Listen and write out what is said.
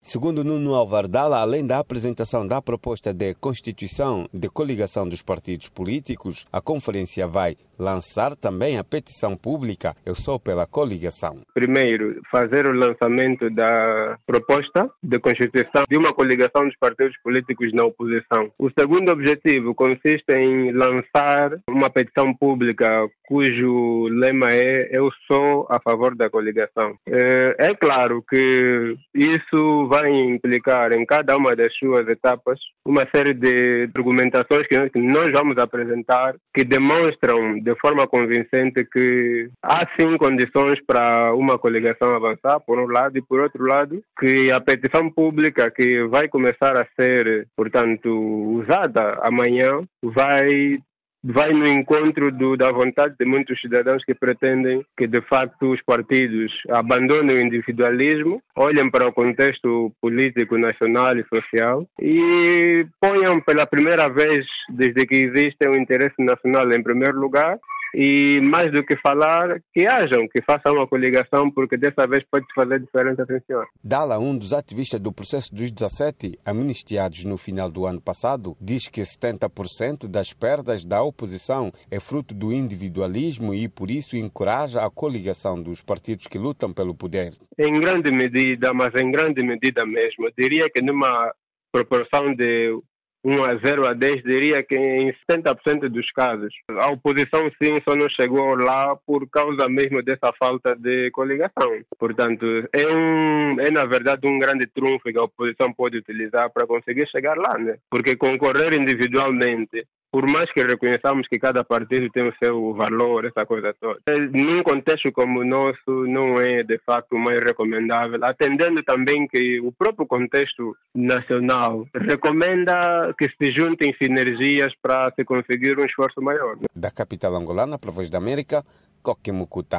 Segundo Nuno Alvardala, além da apresentação da proposta de constituição de coligação dos partidos políticos, a conferência vai lançar também a petição pública Eu Sou pela Coligação. Primeiro, fazer o lançamento da proposta de constituição de uma coligação dos partidos políticos na oposição. O segundo objetivo consiste em lançar uma petição pública cujo lema é Eu Sou a favor da coligação. É claro que isso vai implicar em cada uma das suas etapas uma série de argumentações que nós vamos apresentar que demonstram de forma convincente que há sim condições para uma coligação avançar, por um lado, e por outro lado, que a petição pública que vai começar a ser, portanto, usada amanhã vai no encontro da vontade de muitos cidadãos que pretendem que, de facto, os partidos abandonem o individualismo, olhem para o contexto político, nacional e social e ponham pela primeira vez, desde que existe o interesse nacional em primeiro lugar, e mais do que falar, que façam uma coligação, porque dessa vez pode fazer diferença, senhor. Dala, um dos ativistas do processo dos 17 amnistiados no final do ano passado, diz que 70% das perdas da oposição é fruto do individualismo e, por isso, encoraja a coligação dos partidos que lutam pelo poder. Em grande medida, mas em grande medida mesmo, diria que numa proporção de 1 a 0 a 10, diria que em 70% dos casos a oposição sim só não chegou lá por causa mesmo dessa falta de coligação. Portanto, é na verdade um grande trunfo que a oposição pode utilizar para conseguir chegar lá, né? Porque concorrer individualmente, por mais que reconheçamos que cada partido tem o seu valor, essa coisa toda, num contexto como o nosso, não é de facto mais recomendável, atendendo também que o próprio contexto nacional recomenda que se juntem sinergias para se conseguir um esforço maior. Da capital angolana, para a Voz da América, Coque Mucuta.